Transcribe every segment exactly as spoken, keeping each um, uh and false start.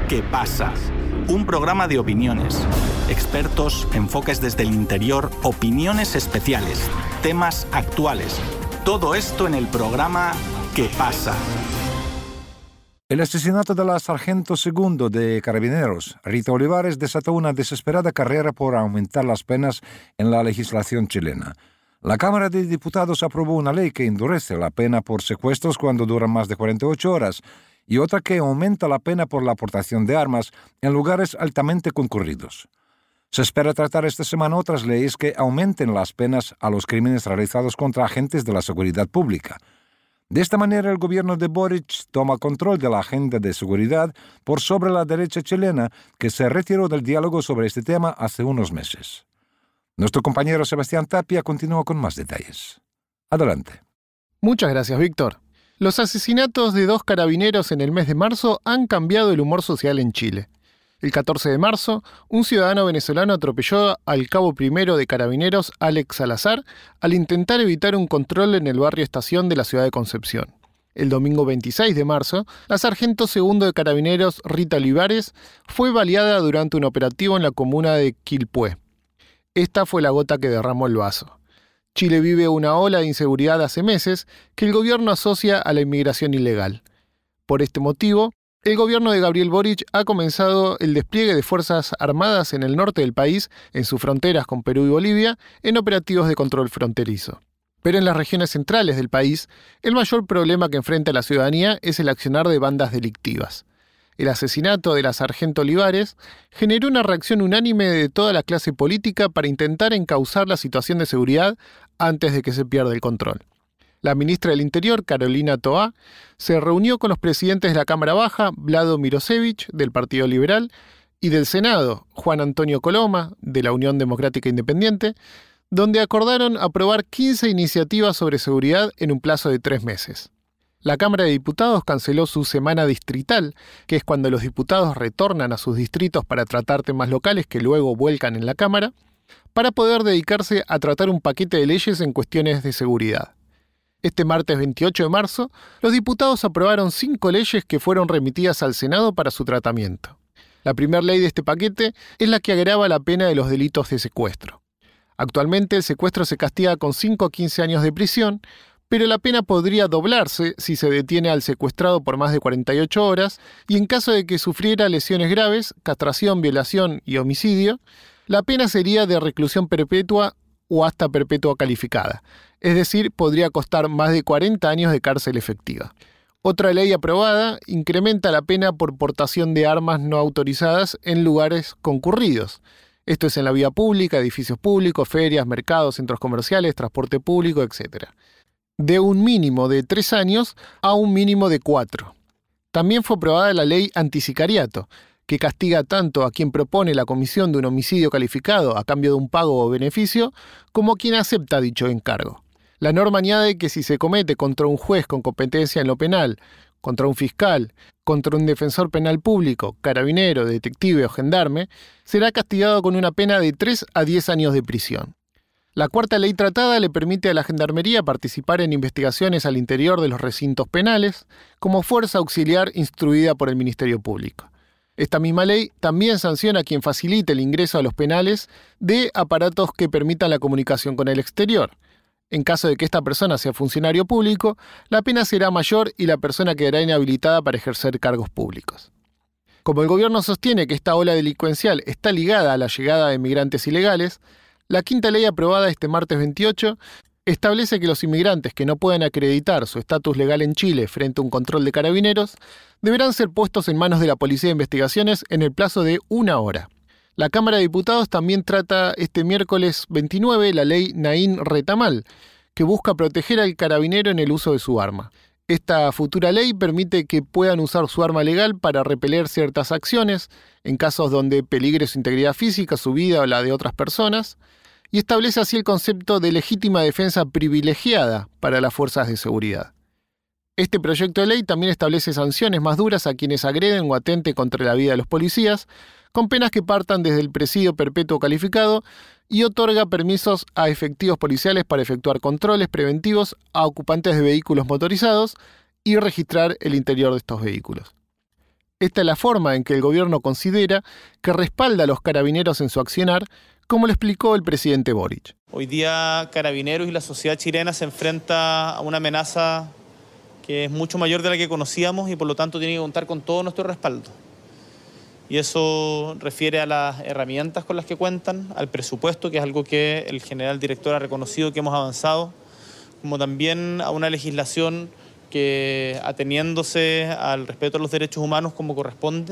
¿Qué pasa? Un programa de opiniones, expertos, enfoques desde el interior, opiniones especiales, temas actuales. Todo esto en el programa ¿Qué pasa? El asesinato de la sargento segundo de Carabineros, Rita Olivares, desató una desesperada carrera por aumentar las penas en la legislación chilena. La Cámara de Diputados aprobó una ley que endurece la pena por secuestros cuando duran más de cuarenta y ocho horas y otra que aumenta la pena por la aportación de armas en lugares altamente concurridos. Se espera tratar esta semana otras leyes que aumenten las penas a los crímenes realizados contra agentes de la seguridad pública. De esta manera, el gobierno de Boric toma control de la agenda de seguridad por sobre la derecha chilena, que se retiró del diálogo sobre este tema hace unos meses. Nuestro compañero Sebastián Tapia continúa con más detalles. Adelante. Muchas gracias, Víctor. Los asesinatos de dos carabineros en el mes de marzo han cambiado el humor social en Chile. El catorce de marzo, un ciudadano venezolano atropelló al cabo primero de Carabineros, Alex Salazar, al intentar evitar un control en el barrio Estación de la ciudad de Concepción. El domingo veintiséis de marzo, la sargento segundo de Carabineros, Rita Olivares, fue baleada durante un operativo en la comuna de Quilpué. Esta fue la gota que derramó el vaso. Chile vive una ola de inseguridad hace meses que el gobierno asocia a la inmigración ilegal. Por este motivo, el gobierno de Gabriel Boric ha comenzado el despliegue de fuerzas armadas en el norte del país, en sus fronteras con Perú y Bolivia, en operativos de control fronterizo. Pero en las regiones centrales del país, el mayor problema que enfrenta la ciudadanía es el accionar de bandas delictivas. El asesinato de la sargento Olivares generó una reacción unánime de toda la clase política para intentar encauzar la situación de seguridad antes de que se pierda el control. La ministra del Interior, Carolina Toá, se reunió con los presidentes de la Cámara Baja, Vlado Mirosevich, del Partido Liberal, y del Senado, Juan Antonio Coloma, de la Unión Democrática Independiente, donde acordaron aprobar quince iniciativas sobre seguridad en un plazo de tres meses. La Cámara de Diputados canceló su semana distrital, que es cuando los diputados retornan a sus distritos para tratar temas locales que luego vuelcan en la Cámara, para poder dedicarse a tratar un paquete de leyes en cuestiones de seguridad. Este martes veintiocho de marzo, los diputados aprobaron cinco leyes que fueron remitidas al Senado para su tratamiento. La primera ley de este paquete es la que agrava la pena de los delitos de secuestro. Actualmente el secuestro se castiga con cinco a quince años de prisión, pero la pena podría doblarse si se detiene al secuestrado por más de cuarenta y ocho horas y en caso de que sufriera lesiones graves, castración, violación y homicidio, la pena sería de reclusión perpetua o hasta perpetua calificada, es decir, podría costar más de cuarenta años de cárcel efectiva. Otra ley aprobada incrementa la pena por portación de armas no autorizadas en lugares concurridos. Esto es en la vía pública, edificios públicos, ferias, mercados, centros comerciales, transporte público, etcétera. De un mínimo de tres años a un mínimo de cuatro. También fue aprobada la ley antisicariato, que castiga tanto a quien propone la comisión de un homicidio calificado a cambio de un pago o beneficio, como a quien acepta dicho encargo. La norma añade que si se comete contra un juez con competencia en lo penal, contra un fiscal, contra un defensor penal público, carabinero, detective o gendarme, será castigado con una pena de tres a diez años de prisión. La cuarta ley tratada le permite a la Gendarmería participar en investigaciones al interior de los recintos penales como fuerza auxiliar instruida por el Ministerio Público. Esta misma ley también sanciona a quien facilite el ingreso a los penales de aparatos que permitan la comunicación con el exterior. En caso de que esta persona sea funcionario público, la pena será mayor y la persona quedará inhabilitada para ejercer cargos públicos. Como el gobierno sostiene que esta ola delincuencial está ligada a la llegada de migrantes ilegales, la quinta ley aprobada este martes veintiocho establece que los inmigrantes que no puedan acreditar su estatus legal en Chile frente a un control de carabineros deberán ser puestos en manos de la Policía de Investigaciones en el plazo de una hora. La Cámara de Diputados también trata este miércoles veintinueve la ley Naín Retamal, que busca proteger al carabinero en el uso de su arma. Esta futura ley permite que puedan usar su arma legal para repeler ciertas acciones, en casos donde peligre su integridad física, su vida o la de otras personas, y establece así el concepto de legítima defensa privilegiada para las fuerzas de seguridad. Este proyecto de ley también establece sanciones más duras a quienes agreden o atenten contra la vida de los policías, con penas que partan desde el presidio perpetuo calificado y otorga permisos a efectivos policiales para efectuar controles preventivos a ocupantes de vehículos motorizados y registrar el interior de estos vehículos. Esta es la forma en que el gobierno considera que respalda a los carabineros en su accionar, como lo explicó el presidente Boric. Hoy día Carabineros y la sociedad chilena se enfrenta a una amenaza que es mucho mayor de la que conocíamos y por lo tanto tiene que contar con todo nuestro respaldo. Y eso refiere a las herramientas con las que cuentan, al presupuesto, que es algo que el general director ha reconocido que hemos avanzado, como también a una legislación que, ateniéndose al respeto a los derechos humanos como corresponde,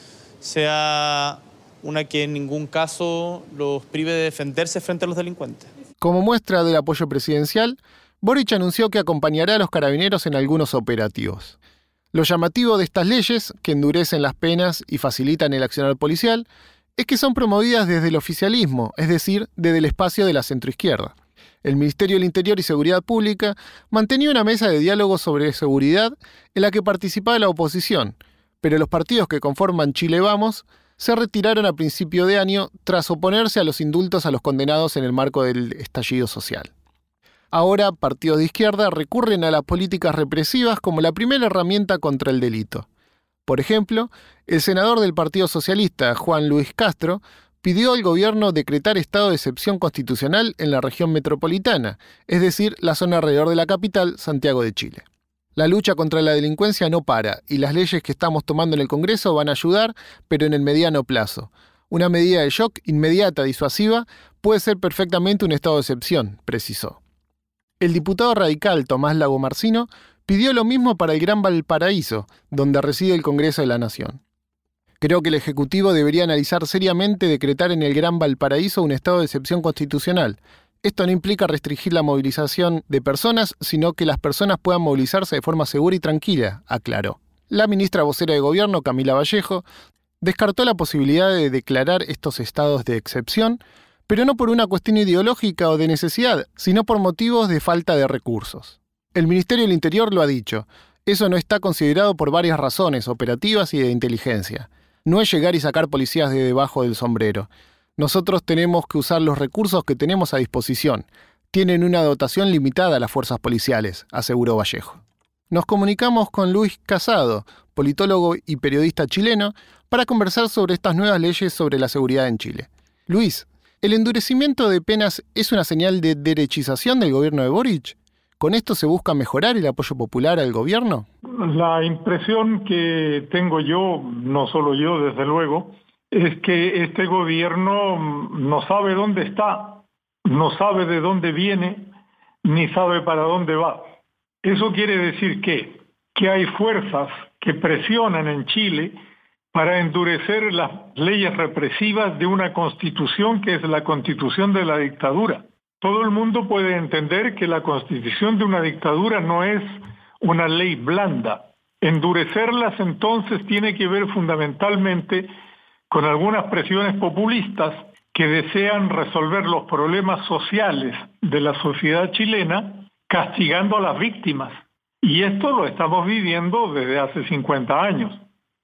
sea una que en ningún caso los prive de defenderse frente a los delincuentes. Como muestra del apoyo presidencial, Boric anunció que acompañará a los carabineros en algunos operativos. Lo llamativo de estas leyes, que endurecen las penas y facilitan el accionar policial, es que son promovidas desde el oficialismo, es decir, desde el espacio de la centroizquierda. El Ministerio del Interior y Seguridad Pública mantenía una mesa de diálogo sobre seguridad en la que participaba la oposición, pero los partidos que conforman Chile Vamos se retiraron a principio de año tras oponerse a los indultos a los condenados en el marco del estallido social. Ahora, partidos de izquierda recurren a las políticas represivas como la primera herramienta contra el delito. Por ejemplo, el senador del Partido Socialista, Juan Luis Castro, pidió al gobierno decretar estado de excepción constitucional en la región metropolitana, es decir, la zona alrededor de la capital, Santiago de Chile. La lucha contra la delincuencia no para y las leyes que estamos tomando en el Congreso van a ayudar, pero en el mediano plazo. Una medida de shock inmediata disuasiva puede ser perfectamente un estado de excepción, precisó. El diputado radical Tomás Lagomarsino pidió lo mismo para el Gran Valparaíso, donde reside el Congreso de la Nación. Creo que el Ejecutivo debería analizar seriamente decretar en el Gran Valparaíso un estado de excepción constitucional. Esto no implica restringir la movilización de personas, sino que las personas puedan movilizarse de forma segura y tranquila, aclaró. La ministra vocera de Gobierno, Camila Vallejo, descartó la posibilidad de declarar estos estados de excepción, pero no por una cuestión ideológica o de necesidad, sino por motivos de falta de recursos. El Ministerio del Interior lo ha dicho, eso no está considerado por varias razones operativas y de inteligencia. No es llegar y sacar policías de debajo del sombrero. Nosotros tenemos que usar los recursos que tenemos a disposición. Tienen una dotación limitada las fuerzas policiales, aseguró Vallejo. Nos comunicamos con Luis Casado, politólogo y periodista chileno, para conversar sobre estas nuevas leyes sobre la seguridad en Chile. Luis, ¿el endurecimiento de penas es una señal de derechización del gobierno de Boric? ¿Con esto se busca mejorar el apoyo popular al gobierno? La impresión que tengo yo, no solo yo desde luego, es que este gobierno no sabe dónde está, no sabe de dónde viene, ni sabe para dónde va. Eso quiere decir que, que hay fuerzas que presionan en Chile para endurecer las leyes represivas de una constitución que es la constitución de la dictadura. Todo el mundo puede entender que la constitución de una dictadura no es una ley blanda. Endurecerlas entonces tiene que ver fundamentalmente con algunas presiones populistas que desean resolver los problemas sociales de la sociedad chilena castigando a las víctimas. Y esto lo estamos viviendo desde hace cincuenta años.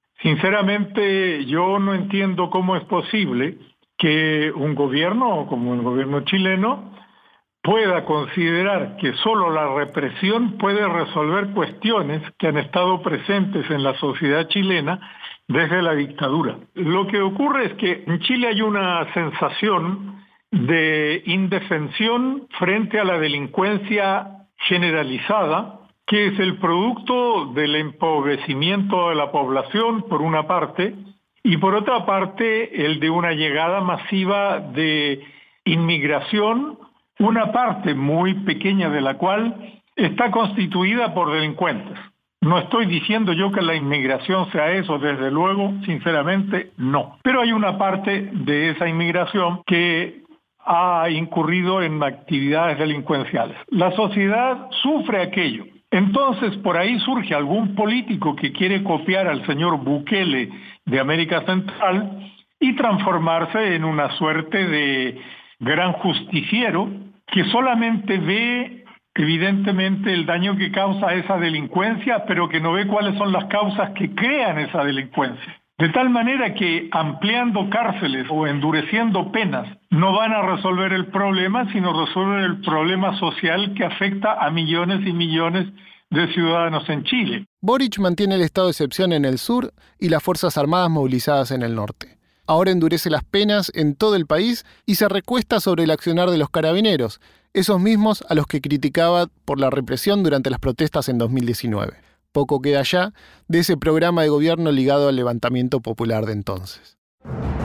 Sinceramente, yo no entiendo cómo es posible que un gobierno como el gobierno chileno pueda considerar que solo la represión puede resolver cuestiones que han estado presentes en la sociedad chilena desde la dictadura. Lo que ocurre es que en Chile hay una sensación de indefensión frente a la delincuencia generalizada, que es el producto del empobrecimiento de la población, por una parte, y por otra parte, el de una llegada masiva de inmigración, una parte muy pequeña de la cual está constituida por delincuentes. No estoy diciendo yo que la inmigración sea eso, desde luego, sinceramente, no. Pero hay una parte de esa inmigración que ha incurrido en actividades delincuenciales. La sociedad sufre aquello. Entonces, por ahí surge algún político que quiere copiar al señor Bukele de América Central y transformarse en una suerte de gran justiciero que solamente ve, evidentemente, el daño que causa esa delincuencia, pero que no ve cuáles son las causas que crean esa delincuencia. De tal manera que ampliando cárceles o endureciendo penas no van a resolver el problema, sino resolver el problema social que afecta a millones y millones de ciudadanos en Chile. Boric mantiene el estado de excepción en el sur y las Fuerzas Armadas movilizadas en el norte. Ahora endurece las penas en todo el país y se recuesta sobre el accionar de los carabineros, esos mismos a los que criticaba por la represión durante las protestas en dos mil diecinueve. Poco queda ya de ese programa de gobierno ligado al levantamiento popular de entonces.